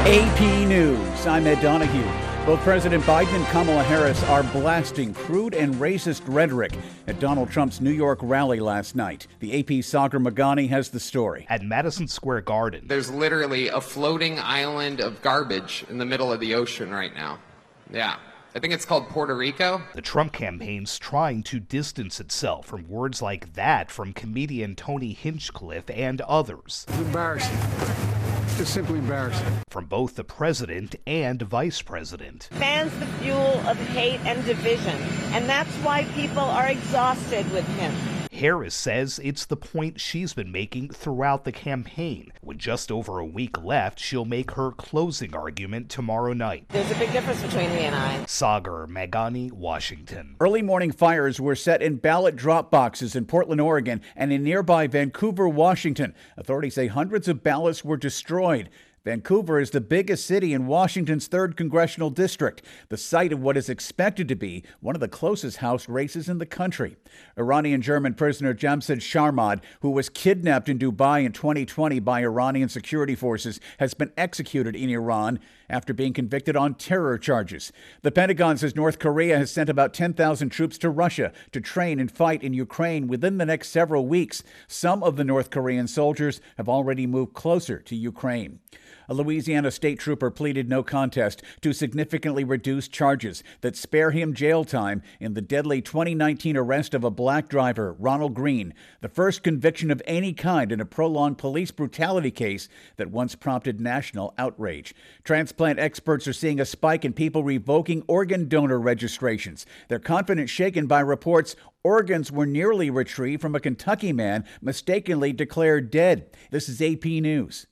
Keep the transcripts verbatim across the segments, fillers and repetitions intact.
A P News, I'm Ed Donahue. Both President Biden and Kamala Harris are blasting crude and racist rhetoric at Donald Trump's New York rally last night. The A P's Sagar Meghani has the story. At Madison Square Garden, there's literally a floating island of garbage in the middle of the ocean right now. Yeah. I think it's called Puerto Rico. The Trump campaign's trying to distance itself from words like that from comedian Tony Hinchcliffe and others. It's embarrassing. It's simply embarrassing. From both the president and vice president. Fans the fuel of hate and division, and that's why people are exhausted with him. Harris says it's the point she's been making throughout the campaign. With just over a week left, she'll make her closing argument tomorrow night. There's a big difference between me and I. Sagar Meghani, Washington. Early morning fires were set in ballot drop boxes in Portland, Oregon, and in nearby Vancouver, Washington. Authorities say hundreds of ballots were destroyed. Vancouver is the biggest city in Washington's third congressional district, the site of what is expected to be one of the closest House races in the country. Iranian-German prisoner Jamshid Sharmad, who was kidnapped in Dubai in twenty twenty by Iranian security forces, has been executed in Iran after being convicted on terror charges. The Pentagon says North Korea has sent about ten thousand troops to Russia to train and fight in Ukraine within the next several weeks. Some of the North Korean soldiers have already moved closer to Ukraine. A Louisiana state trooper pleaded no contest to significantly reduce charges that spare him jail time in the deadly twenty nineteen arrest of a black driver, Ronald Green, the first conviction of any kind in a prolonged police brutality case that once prompted national outrage. Transplant experts are seeing a spike in people revoking organ donor registrations. Their confidence shaken by reports organs were nearly retrieved from a Kentucky man mistakenly declared dead. This is A P News.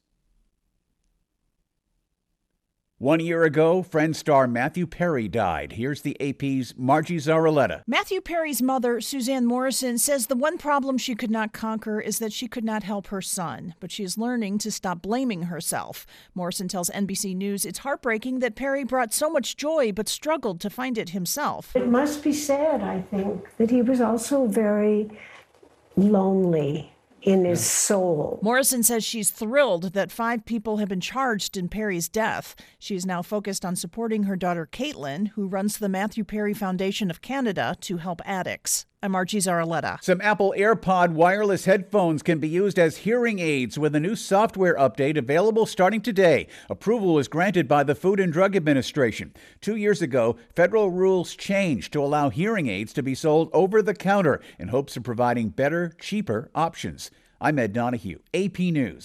One year ago, Friends star Matthew Perry died. Here's the A P's Margie Zaraletta. Matthew Perry's mother, Suzanne Morrison, says the one problem she could not conquer is that she could not help her son. But she is learning to stop blaming herself. Morrison tells N B C News it's heartbreaking that Perry brought so much joy but struggled to find it himself. It must be said, I think, that he was also very lonely in his soul. Morrison says she's thrilled that five people have been charged in Perry's death. She is now focused on supporting her daughter Caitlin, who runs the Matthew Perry Foundation of Canada to help addicts. I'm Margie Zaraletta. Some Apple AirPod wireless headphones can be used as hearing aids with a new software update available starting today. Approval was granted by the Food and Drug Administration. Two years ago, federal rules changed to allow hearing aids to be sold over the counter in hopes of providing better, cheaper options. I'm Ed Donahue, A P News.